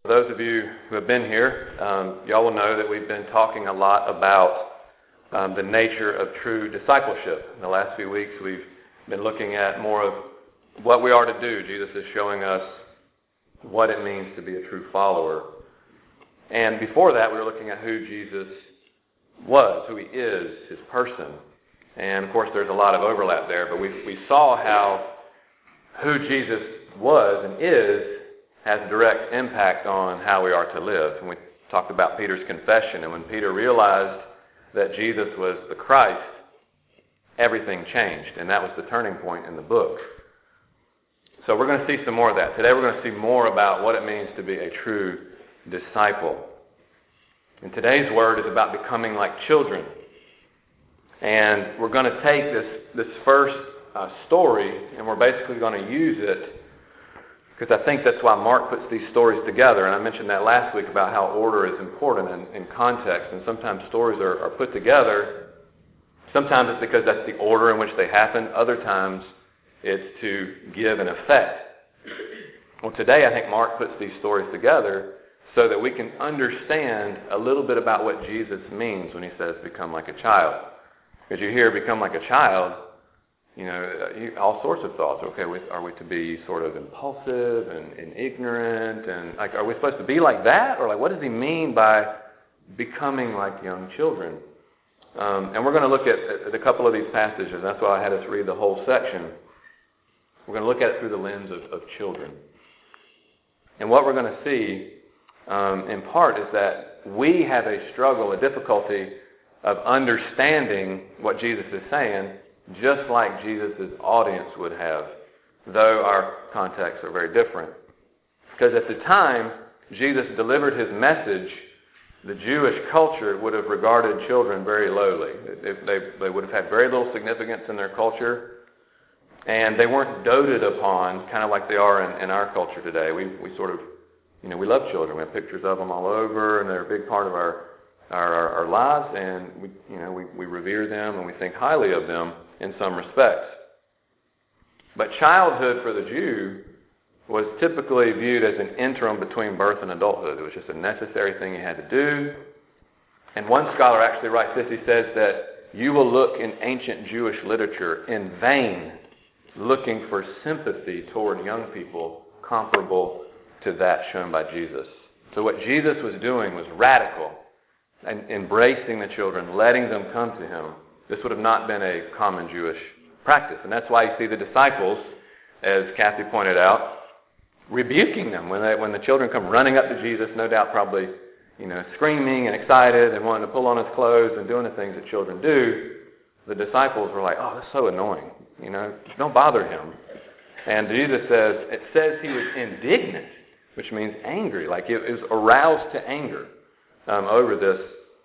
For those of you who have been here, y'all will know that we've been talking a lot about the nature of true discipleship. In the last few weeks, we've been looking at more of what we are to do. Jesus is showing us what it means to be a true follower. And before that, we were looking at who Jesus was, who he is, his person. And of course, there's a lot of overlap there, but we saw how who Jesus was and is has a direct impact on how we are to live. And we talked about Peter's confession, and when Peter realized that Jesus was the Christ, everything changed, and that was the turning point in the book. So we're going to see some more of that. Today we're going to see more about what it means to be a true disciple. And today's word is about becoming like children. And we're going to take this first story, and we're basically going to use it because I think that's why Mark puts these stories together. And I mentioned that last week about how order is important in context. And sometimes stories are put together. Sometimes it's because that's the order in which they happen. Other times it's to give an effect. Well, today I think Mark puts these stories together so that we can understand a little bit about what Jesus means when he says become like a child. Because you hear become like a child, all sorts of thoughts. Okay, are we to be sort of impulsive and ignorant? And are we supposed to be like that? Or what does he mean by becoming like young children? And we're going to look at a couple of these passages. That's why I had us read the whole section. We're going to look at it through the lens of children. And what we're going to see, in part, is that we have a struggle, a difficulty of understanding what Jesus is saying, just like Jesus' audience would have, though our contexts are very different. Because at the time Jesus delivered his message, the Jewish culture would have regarded children very lowly. They would have had very little significance in their culture, and they weren't doted upon, kind of like they are in our culture today. We sort of, we love children. We have pictures of them all over, and they're a big part of our lives, and we revere them and we think highly of them in some respects. But childhood for the Jew was typically viewed as an interim between birth and adulthood. It was just a necessary thing you had to do. And one scholar actually writes this. He says that you will look in ancient Jewish literature in vain looking for sympathy toward young people comparable to that shown by Jesus. So what Jesus was doing was radical, and embracing the children, letting them come to him. This would have not been a common Jewish practice. And that's why you see the disciples, as Kathy pointed out, rebuking them when the children come running up to Jesus, no doubt probably, screaming and excited and wanting to pull on his clothes and doing the things that children do. The disciples were like, oh, that's so annoying. Don't bother him. And Jesus it says he was indignant, which means angry, like it was aroused to anger over this,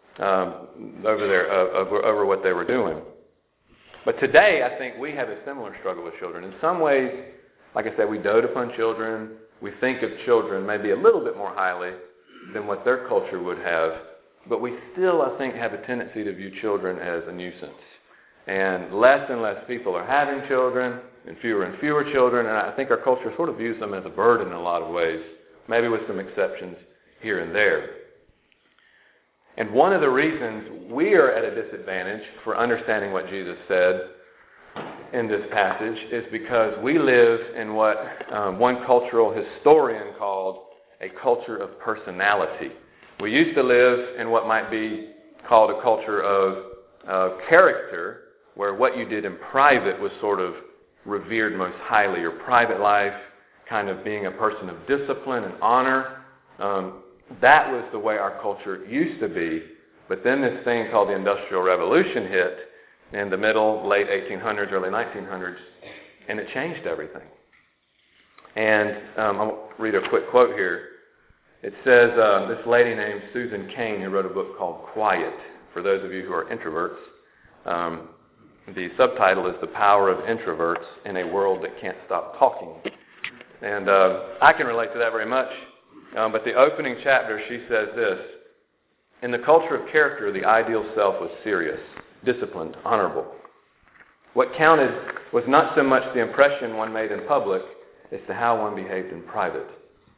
over what they were doing. But today, I think we have a similar struggle with children. In some ways, like I said, we dote upon children. We think of children maybe a little bit more highly than what their culture would have. But we still, I think, have a tendency to view children as a nuisance. And less people are having children, and fewer children. And I think our culture sort of views them as a burden in a lot of ways, maybe with some exceptions here and there. And one of the reasons we are at a disadvantage for understanding what Jesus said in this passage is because we live in what one cultural historian called a culture of personality. We used to live in what might be called a culture of character, where what you did in private was sort of revered most highly. Your private life, kind of being a person of discipline and honor, that was the way our culture used to be. But then this thing called the Industrial Revolution hit in the late 1800s, early 1900s, and it changed everything. And I'll read a quick quote here. It says, this lady named Susan Cain, who wrote a book called Quiet, for those of you who are introverts, the subtitle is The Power of Introverts in a World That Can't Stop Talking. And I can relate to that very much. But the opening chapter, she says this: in the culture of character, the ideal self was serious, disciplined, honorable. What counted was not so much the impression one made in public as to how one behaved in private.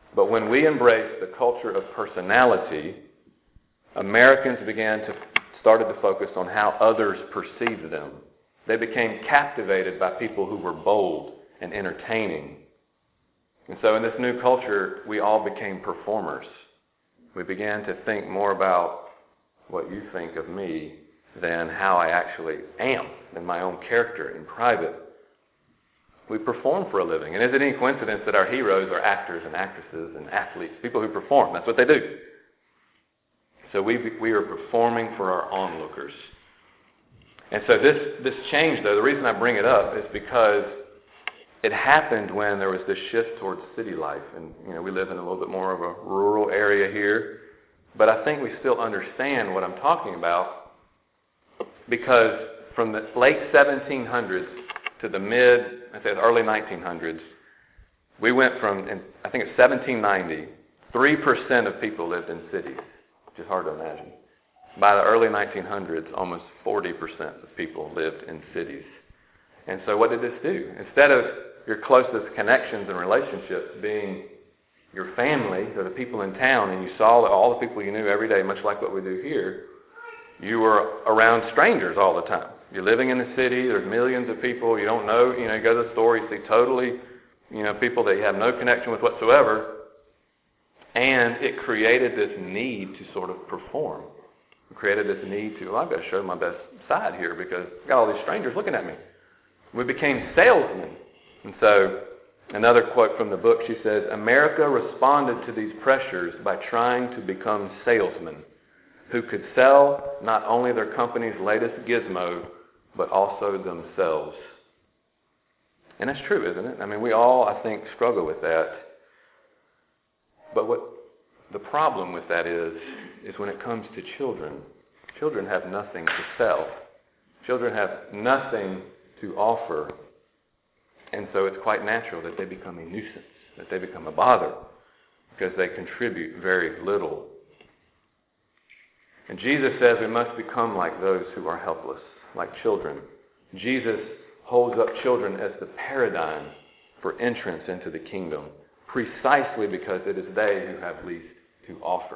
But when we embraced the culture of personality, Americans started to focus on how others perceived them. They became captivated by people who were bold and entertaining. And so in this new culture, we all became performers. We began to think more about what you think of me than how I actually am and my own character in private. We perform for a living. And is it any coincidence that our heroes are actors and actresses and athletes, people who perform? That's what they do. So we are performing for our onlookers. And so this change, though, the reason I bring it up is because it happened when there was this shift towards city life. And, we live in a little bit more of a rural area here. But I think we still understand what I'm talking about, because from the late 1700s to the early 1900s, we went from, I think it's 1790, 3% of people lived in cities, which is hard to imagine. By the early 1900s, almost 40% of people lived in cities. And so what did this do? Instead of your closest connections and relationships being your family or the people in town, and you saw all the people you knew every day, much like what we do here, you were around strangers all the time. You're living in the city, there's millions of people, you don't know, you go to the store, you see totally, people that you have no connection with whatsoever, and it created this need to sort of perform. It created this need to, I've got to show my best side here because I've got all these strangers looking at me. We became salesmen. And so, another quote from the book, she says, America responded to these pressures by trying to become salesmen who could sell not only their company's latest gizmo, but also themselves. And that's true, isn't it? We all, I think, struggle with that. But what the problem with that is when it comes to children have nothing to sell. Children have nothing to offer. And so it's quite natural that they become a nuisance, that they become a bother, because they contribute very little. And Jesus says we must become like those who are helpless, like children. Jesus holds up children as the paradigm for entrance into the kingdom, precisely because it is they who have least to offer.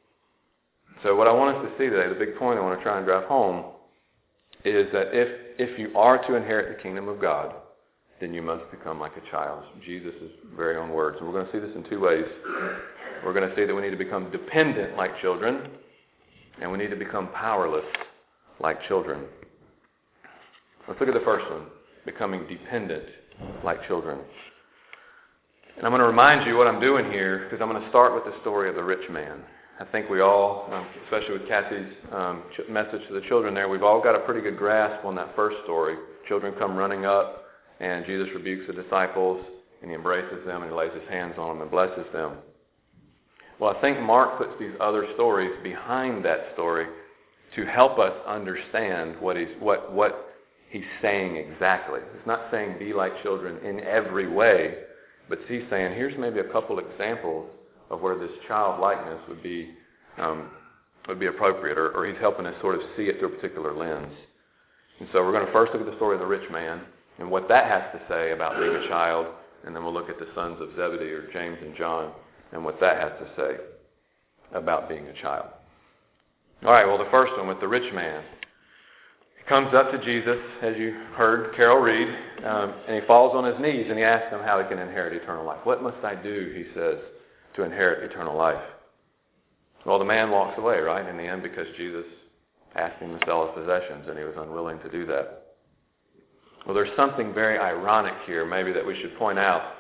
So what I want us to see today, the big point I want to try and drive home, is that if you are to inherit the kingdom of God, then you must become like a child. Jesus' very own words. And we're going to see this in two ways. We're going to see that we need to become dependent like children, and we need to become powerless like children. Let's look at the first one, becoming dependent like children. And I'm going to remind you what I'm doing here, because I'm going to start with the story of the rich man. I think we all, especially with Kathy's message to the children there, we've all got a pretty good grasp on that first story. Children come running up, and Jesus rebukes the disciples, and he embraces them, and he lays his hands on them and blesses them. Well, I think Mark puts these other stories behind that story to help us understand what he's saying exactly. He's not saying be like children in every way, but he's saying here's maybe a couple examples of where this childlikeness would be appropriate, or he's helping us sort of see it through a particular lens. And so we're going to first look at the story of the rich man and what that has to say about being a child, and then we'll look at the sons of Zebedee, or James and John, and what that has to say about being a child. All right, well, the first one with the rich man. He comes up to Jesus, as you heard Carol read, and he falls on his knees, and he asks him how he can inherit eternal life. What must I do, he says, to inherit eternal life? Well, the man walks away, right, in the end, because Jesus asked him to sell his possessions, and he was unwilling to do that. Well, there's something very ironic here, maybe, that we should point out,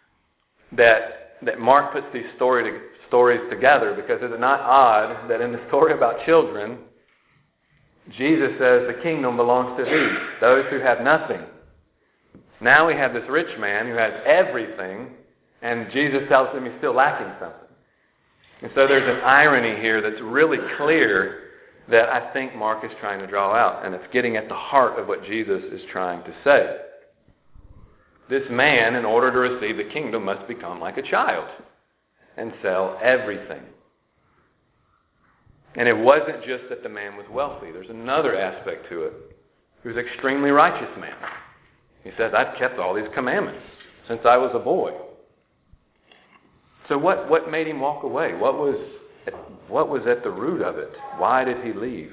that Mark puts these stories together, because is it not odd that in the story about children, Jesus says the kingdom belongs to these, those who have nothing. Now we have this rich man who has everything, and Jesus tells him he's still lacking something. And so there's an irony here that's really clear that I think Mark is trying to draw out, and it's getting at the heart of what Jesus is trying to say. This man, in order to receive the kingdom, must become like a child and sell everything. And it wasn't just that the man was wealthy. There's another aspect to it. He was an extremely righteous man. He says, I've kept all these commandments since I was a boy. So what made him walk away? What was at the root of it? Why did he leave?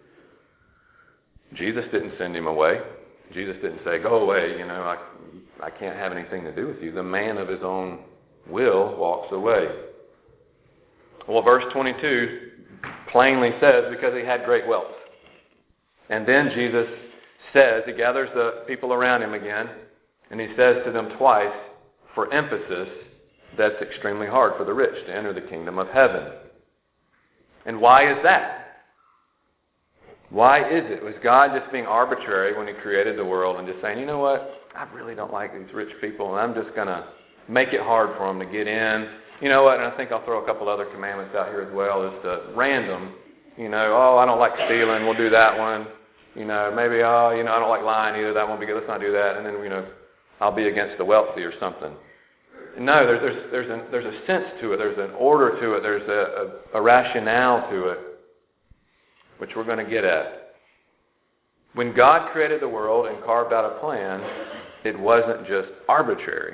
Jesus didn't send him away. Jesus didn't say, go away, I can't have anything to do with you. The man of his own will walks away. Well, verse 22 plainly says, because he had great wealth. And then Jesus says, he gathers the people around him again, and he says to them twice, for emphasis, that's extremely hard for the rich to enter the kingdom of heaven. And why is that? Why is it? Was God just being arbitrary when he created the world and just saying, you know what, I really don't like these rich people, and I'm just going to make it hard for them to get in. You know what, and I think I'll throw a couple other commandments out here as well, is to random, I don't like stealing, we'll do that one. Maybe, I don't like lying either, that won't be good, let's not do that. And then, I'll be against the wealthy or something. No, there's a sense to it, there's an order to it, there's a rationale to it, which we're going to get at. When God created the world and carved out a plan, it wasn't just arbitrary.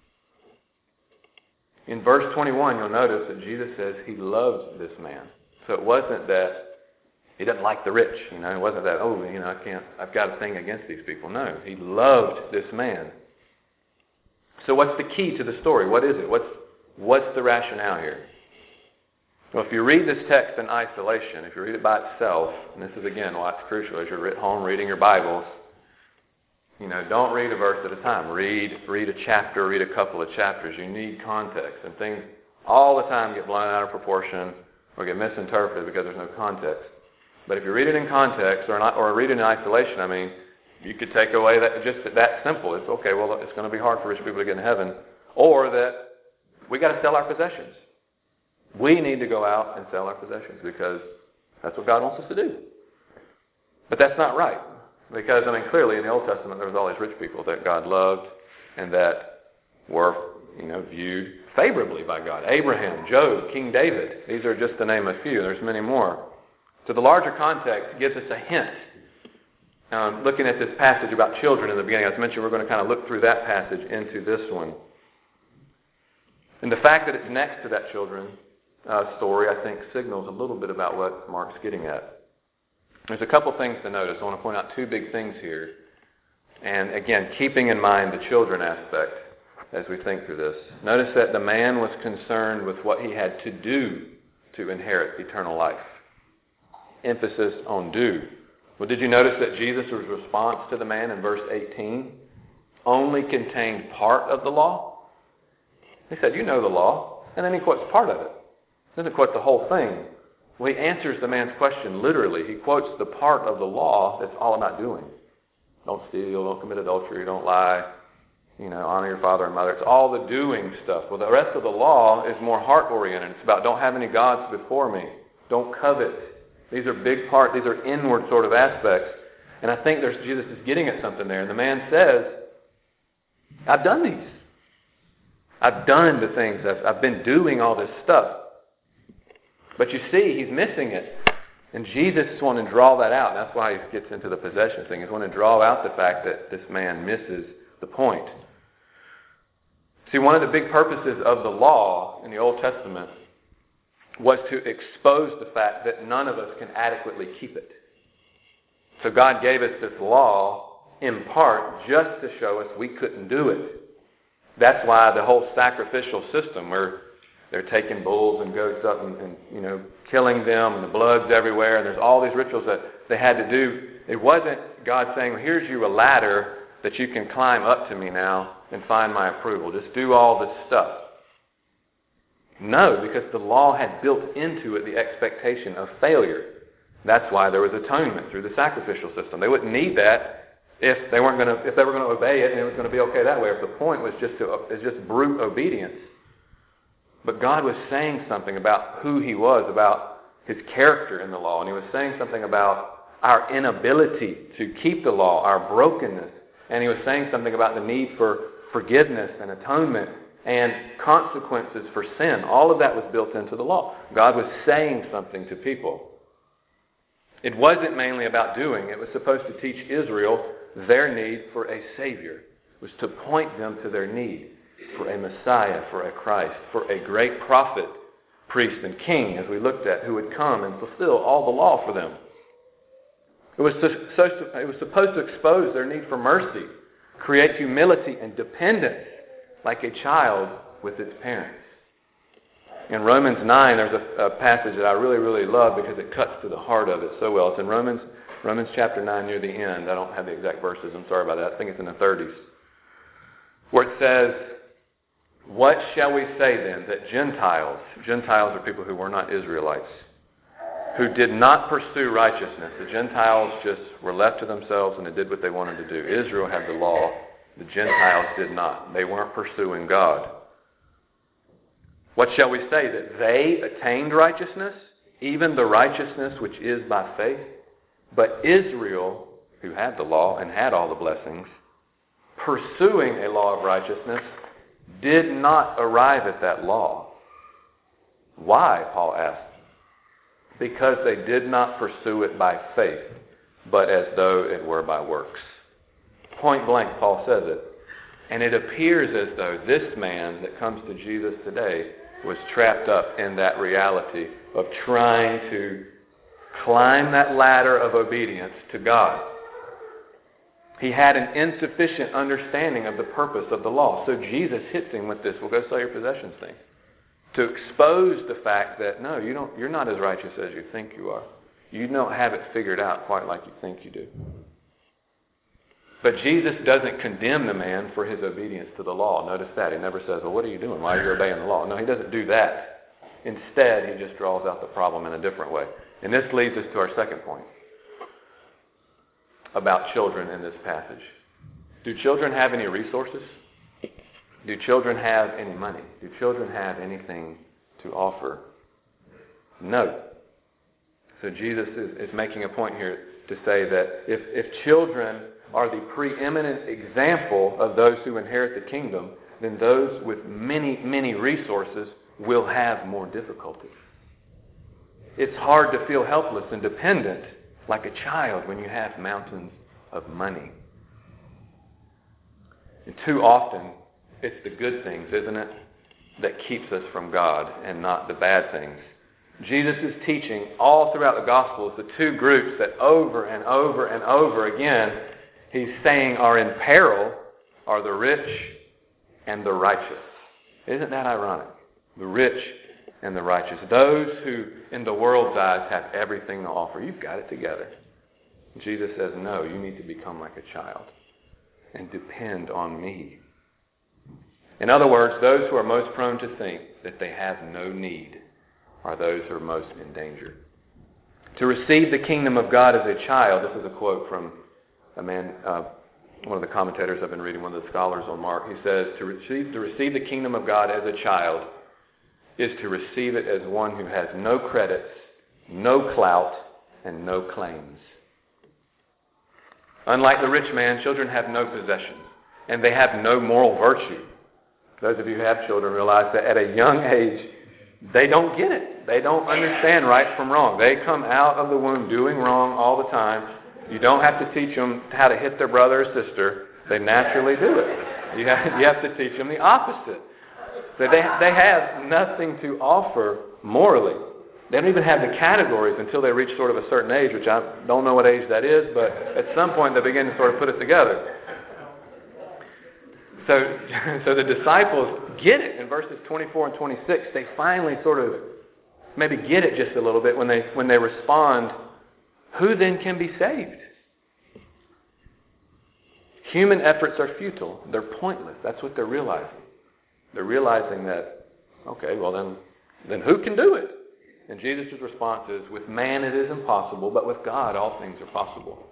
In verse 21, you'll notice that Jesus says he loves this man. So it wasn't that he doesn't like the rich. It wasn't that, I've got a thing against these people. No, he loved this man. So what's the key to the story? What is it? What's the rationale here? Well, if you read this text in isolation, if you read it by itself, and this is again why it's crucial as you're at home reading your Bibles, don't read a verse at a time. Read a chapter, read a couple of chapters. You need context, and things all the time get blown out of proportion or get misinterpreted because there's no context. But if you read it in context or read it in isolation, you could take away that just that simple. It's okay, well, it's going to be hard for rich people to get in heaven. Or that we got to sell our possessions. We need to go out and sell our possessions because that's what God wants us to do. But that's not right. Because, clearly in the Old Testament there was all these rich people that God loved and that were, viewed favorably by God. Abraham, Job, King David. These are just to name a few. There's many more. So the larger context gives us a hint. Looking at this passage about children in the beginning, as mentioned, we're going to kind of look through that passage into this one. And the fact that it's next to that children story, I think, signals a little bit about what Mark's getting at. There's a couple things to notice. I want to point out two big things here. And again, keeping in mind the children aspect as we think through this. Notice that the man was concerned with what he had to do to inherit eternal life. Emphasis on do. Well, did you notice that Jesus' response to the man in verse 18 only contained part of the law? He said, you know the law. And then he quotes part of it. He doesn't quote the whole thing. Well, he answers the man's question literally. He quotes the part of the law that's all about doing. Don't steal, don't commit adultery, don't lie, honor your father and mother. It's all the doing stuff. Well, the rest of the law is more heart-oriented. It's about don't have any gods before me. Don't covet. These are big parts. These are inward sort of aspects. And I think Jesus is getting at something there. And the man says, I've done these. I've done the things. I've been doing all this stuff. But you see, he's missing it. And Jesus is wanting to draw that out. And that's why he gets into the possession thing. He's wanting to draw out the fact that this man misses the point. See, one of the big purposes of the law in the Old Testament was to expose the fact that none of us can adequately keep it. So God gave us this law in part just to show us we couldn't do it. That's why the whole sacrificial system where they're taking bulls and goats up and killing them and the blood's everywhere and there's all these rituals that they had to do. It wasn't God saying, well, here's you a ladder that you can climb up to me now and find my approval. Just do all this stuff. No, because the law had built into it the expectation of failure. That's why there was atonement through the sacrificial system. They wouldn't need that if they were going to obey it and it was going to be okay that way. If the point was just brute obedience. But God was saying something about who he was, about his character in the law, and he was saying something about our inability to keep the law, our brokenness, and he was saying something about the need for forgiveness and atonement and consequences for sin. All of that was built into the law. God was saying something to people. It wasn't mainly about doing. It was supposed to teach Israel their need for a Savior. It was to point them to their need. for a Messiah, for a Christ, for a great prophet, priest, and king, as we looked at, who would come and fulfill all the law for them. It was supposed to expose their need for mercy, create humility and dependence like a child with its parents. In Romans 9, there's a passage that I really, really love because it cuts to the heart of it so well. It's in Romans chapter 9 near the end. I don't have the exact verses. I'm sorry about that. I think it's in the 30s. Where it says, "What shall we say then that Gentiles are people who were not Israelites, who did not pursue righteousness." The Gentiles just were left to themselves and they did what they wanted to do. Israel had the law. The Gentiles did not. They weren't pursuing God. "What shall we say? That they attained righteousness, even the righteousness which is by faith? But Israel, who had the law and had all the blessings, pursuing a law of righteousness, did not arrive at that law." Why, Paul asked. "Because they did not pursue it by faith, but as though it were by works." Point blank, Paul says it. And it appears as though this man that comes to Jesus today was trapped up in that reality of trying to climb that ladder of obedience to God. He had an insufficient understanding of the purpose of the law. So Jesus hits him with this, "Well, go sell your possessions" thing, to expose the fact that, no, you're not as righteous as you think you are. You don't have it figured out quite like you think you do. But Jesus doesn't condemn the man for his obedience to the law. Notice that. He never says, "Well, what are you doing? Why are you obeying the law?" No, he doesn't do that. Instead, he just draws out the problem in a different way. And this leads us to our second point about children in this passage. Do children have any resources? Do children have any money? Do children have anything to offer? No. So Jesus is making a point here to say that if children are the preeminent example of those who inherit the kingdom, then those with many, many resources will have more difficulty. It's hard to feel helpless and dependent like a child when you have mountains of money. And too often, it's the good things, isn't it, that keeps us from God and not the bad things. Jesus' teaching all throughout the Gospels, the two groups that over and over and over again he's saying are in peril are the rich and the righteous. Isn't that ironic? The rich and the righteous. Those who, in the world's eyes, have everything to offer. You've got it together. Jesus says, no, you need to become like a child and depend on me. In other words, those who are most prone to think that they have no need are those who are most in danger. To receive the kingdom of God as a child, this is a quote from a man, one of the commentators I've been reading, one of the scholars on Mark. He says, to receive the kingdom of God as a child is to receive it as one who has no credits, no clout, and no claims. Unlike the rich man, children have no possessions, and they have no moral virtue. Those of you who have children realize that at a young age, they don't get it. They don't understand right from wrong. They come out of the womb doing wrong all the time. You don't have to teach them how to hit their brother or sister. They naturally do it. You have to teach them the opposite. So they have nothing to offer morally. They don't even have the categories until they reach sort of a certain age, which I don't know what age that is, but at some point they begin to sort of put it together. So the disciples get it in verses 24 and 26. They finally sort of maybe get it just a little bit when they respond, who then can be saved? Human efforts are futile. They're pointless. That's what they're realizing. They're realizing that, okay, well then who can do it? And Jesus' response is, with man it is impossible, but with God all things are possible.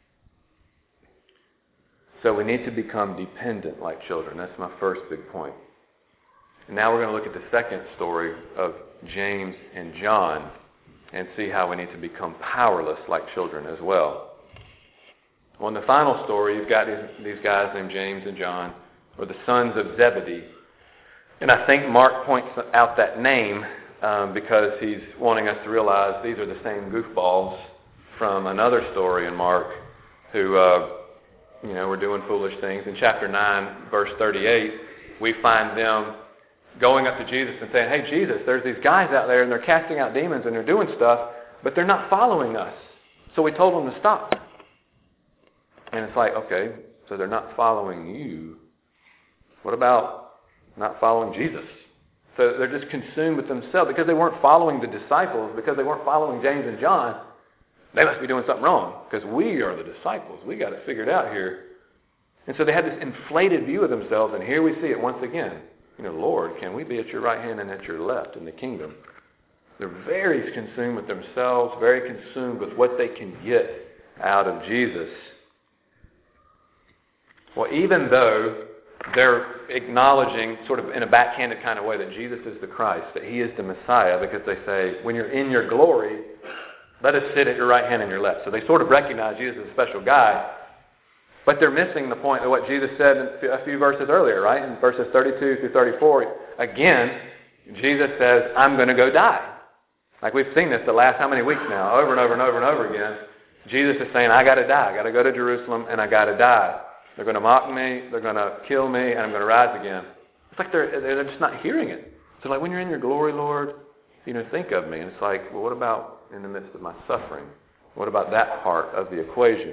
So we need to become dependent like children. That's my first big point. And now we're going to look at the second story of James and John and see how we need to become powerless like children as well. Well, in the final story, you've got these guys named James and John, or the sons of Zebedee. And I think Mark points out that name because he's wanting us to realize these are the same goofballs from another story in Mark who were doing foolish things. In chapter 9, verse 38, we find them going up to Jesus and saying, hey, Jesus, there's these guys out there and they're casting out demons and they're doing stuff, but they're not following us. So we told them to stop. And it's like, okay, so they're not following you. What about not following Jesus? So they're just consumed with themselves because they weren't following the disciples, because they weren't following James and John. They must be doing something wrong because we are the disciples. We got it figured out here. And so they had this inflated view of themselves, and here we see it once again. Lord, can we be at your right hand and at your left in the kingdom? They're very consumed with themselves, very consumed with what they can get out of Jesus. Well, even though they're acknowledging, sort of in a backhanded kind of way, that Jesus is the Christ, that he is the Messiah, because they say, when you're in your glory, let us sit at your right hand and your left. So they sort of recognize Jesus as a special guy, but they're missing the point of what Jesus said a few verses earlier, right? In verses 32 through 34, again, Jesus says, I'm going to go die. Like we've seen this the last how many weeks now, over and over and over and over again. Jesus is saying, I got to die. I got to go to Jerusalem and I got to die. They're going to mock me, they're going to kill me, and I'm going to rise again. It's like they're just not hearing it. So like, when you're in your glory, Lord, think of me. And it's like, well, what about in the midst of my suffering? What about that part of the equation?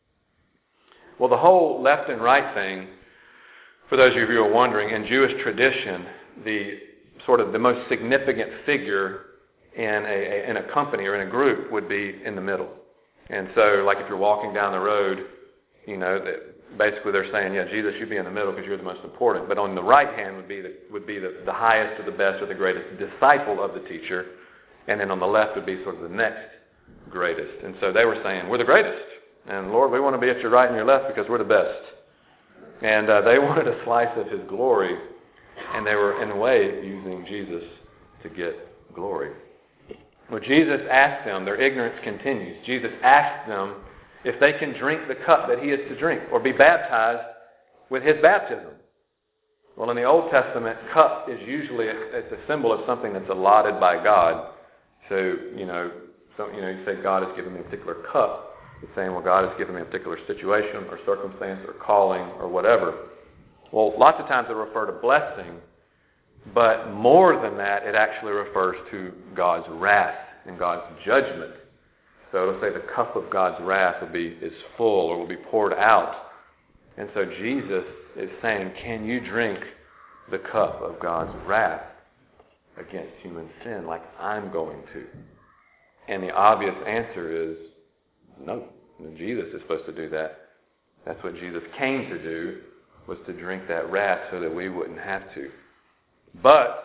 Well, the whole left and right thing, for those of you who are wondering, in Jewish tradition, the sort of the most significant figure in a company or in a group would be in the middle. And so, like if you're walking down the road, basically they're saying, yeah, Jesus, you be in the middle because you're the most important. But on the right hand would be the highest or the best or the greatest disciple of the teacher. And then on the left would be sort of the next greatest. And so they were saying, we're the greatest. And Lord, we want to be at your right and your left because we're the best. And they wanted a slice of his glory. And they were, in a way, using Jesus to get glory. Well, Jesus asked them, their ignorance continues. Jesus asked them if they can drink the cup that he is to drink or be baptized with his baptism. Well, in the Old Testament, cup is usually it's a symbol of something that's allotted by God. So, you say God has given me a particular cup. It's saying, well, God has given me a particular situation or circumstance or calling or whatever. Well, lots of times it refers to blessing, but more than that, it actually refers to God's wrath and God's judgment. So it'll say the cup of God's wrath is full or will be poured out. And so Jesus is saying, can you drink the cup of God's wrath against human sin like I'm going to? And the obvious answer is no. Jesus is supposed to do that. That's what Jesus came to do, was to drink that wrath so that we wouldn't have to. But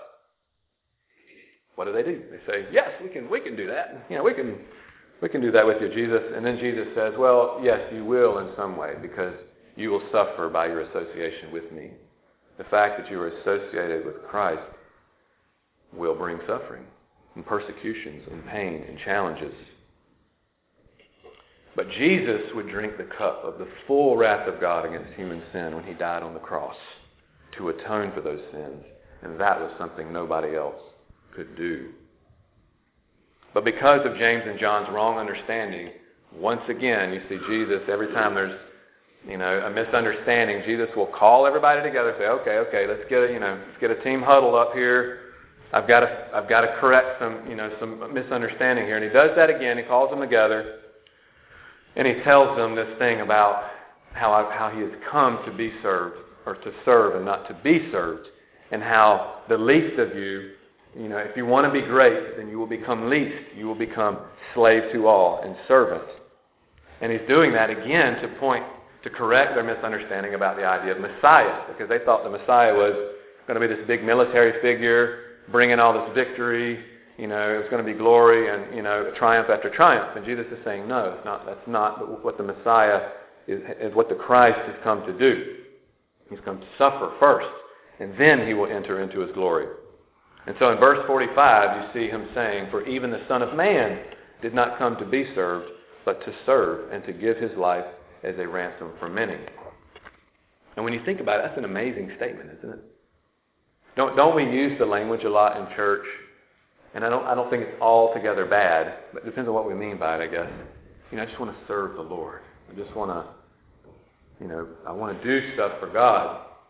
what do? They say, yes, we can do that. We can do that with you, Jesus. And then Jesus says, well, yes, you will in some way because you will suffer by your association with me. The fact that you are associated with Christ will bring suffering and persecutions and pain and challenges. But Jesus would drink the cup of the full wrath of God against human sin when he died on the cross to atone for those sins. And that was something nobody else could do. But because of James and John's wrong understanding, once again, you see Jesus, every time there's a misunderstanding, Jesus will call everybody together and say, okay, let's get a team huddle up here. I've got to correct some misunderstanding here. And he does that again. He calls them together. And he tells them this thing about how he has come to be served, or to serve and not to be served, and how the least of you, if you want to be great, then you will become least. You will become slave to all and servant. And he's doing that again to correct their misunderstanding about the idea of Messiah, because they thought the Messiah was going to be this big military figure, bringing all this victory. It was going to be glory and, triumph after triumph. And Jesus is saying, no, it's not. That's not what the Messiah is what the Christ has come to do. He's come to suffer first, and then he will enter into his glory. And so in verse 45, you see him saying, for even the Son of Man did not come to be served, but to serve and to give his life as a ransom for many. And when you think about it, that's an amazing statement, isn't it? Don't we use the language a lot in church? And I don't think it's altogether bad, but it depends on what we mean by it, I guess. I just want to serve the Lord. I just want to, I want to do stuff for God.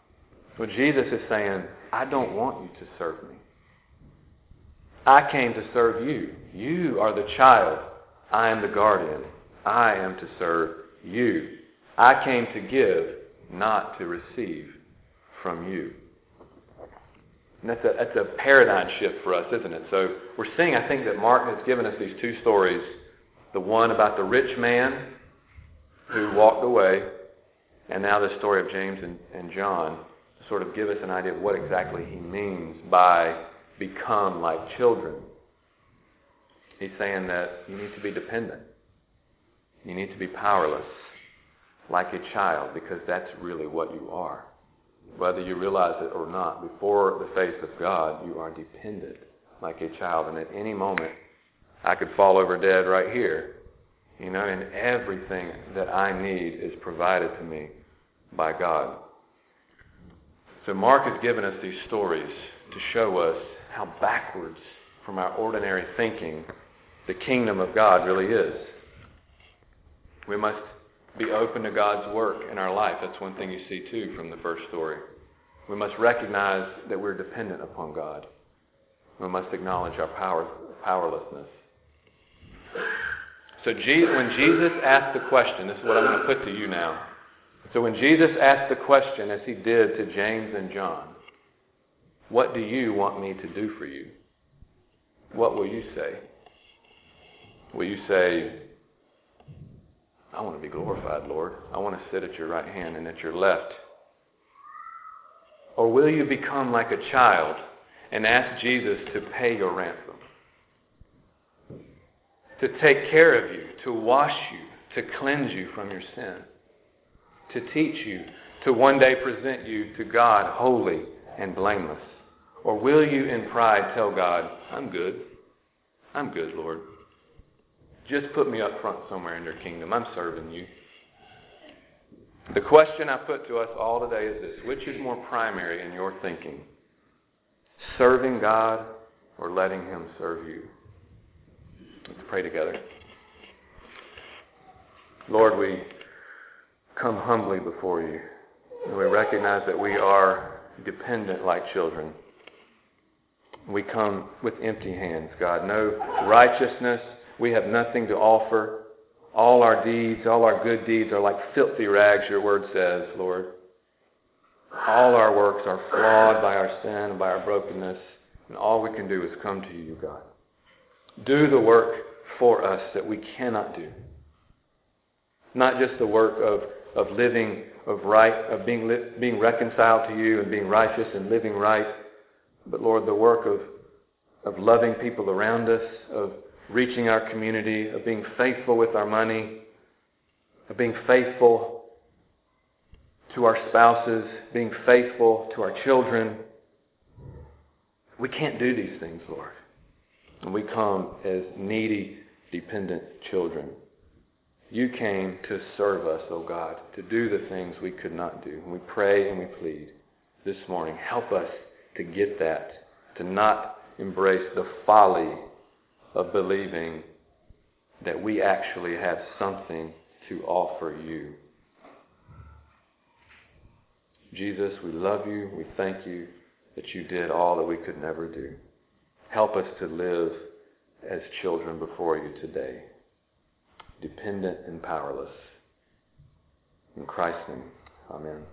Well, Jesus is saying, I don't want you to serve me. I came to serve you. You are the child. I am the guardian. I am to serve you. I came to give, not to receive from you. And that's a paradigm shift for us, isn't it? So we're seeing, I think, that Mark has given us these two stories. The one about the rich man who walked away, and now the story of James and John to sort of give us an idea of what exactly he means by become like children. He's saying that you need to be dependent. You need to be powerless like a child, because that's really what you are. Whether you realize it or not, before the face of God, you are dependent like a child. And at any moment, I could fall over dead right here, and everything that I need is provided to me by God. So Mark has given us these stories to show us how backwards from our ordinary thinking the kingdom of God really is. We must be open to God's work in our life. That's one thing you see too from the first story. We must recognize that we're dependent upon God. We must acknowledge our powerlessness. So when Jesus asked the question, this is what I'm going to put to you now. So when Jesus asked the question, as he did to James and John, what do you want me to do for you? What will you say? Will you say, I want to be glorified, Lord. I want to sit at your right hand and at your left. Or will you become like a child and ask Jesus to pay your ransom? To take care of you, to wash you, to cleanse you from your sin, to teach you, to one day present you to God holy and blameless? Or will you in pride tell God, I'm good, Lord. Just put me up front somewhere in your kingdom. I'm serving you. The question I put to us all today is this: which is more primary in your thinking? Serving God or letting Him serve you? Let's pray together. Lord, we come humbly before you, and we recognize that we are dependent like children. We come with empty hands, God. No righteousness. We have nothing to offer. All our deeds, all our good deeds are like filthy rags, your word says, Lord. All our works are flawed by our sin and by our brokenness, and all we can do is come to you, God. Do the work for us that we cannot do. Not just the work of living of being reconciled to you and being righteous and living right, but Lord, the work of loving people around us, of reaching our community, of being faithful with our money, of being faithful to our spouses, being faithful to our children. We can't do these things, Lord. And we come as needy, dependent children. You came to serve us, O God, to do the things we could not do. And we pray and we plead this morning, help us to get that, to not embrace the folly of believing that we actually have something to offer you. Jesus, we love you. We thank you that you did all that we could never do. Help us to live as children before you today, dependent and powerless. In Christ's name, amen.